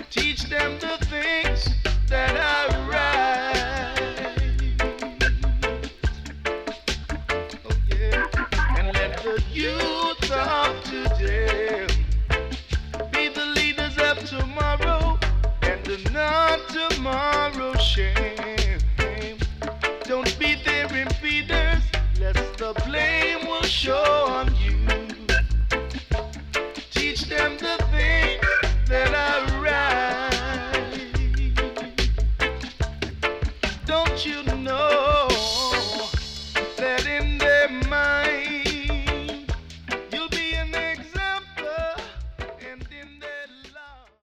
Teach them the things that are right. Oh yeah. And let the youth of today be the leaders of tomorrow and not tomorrow's shame. Don't be their impeders, lest the blame will show on you. Teach them the things that are right. Don't you know?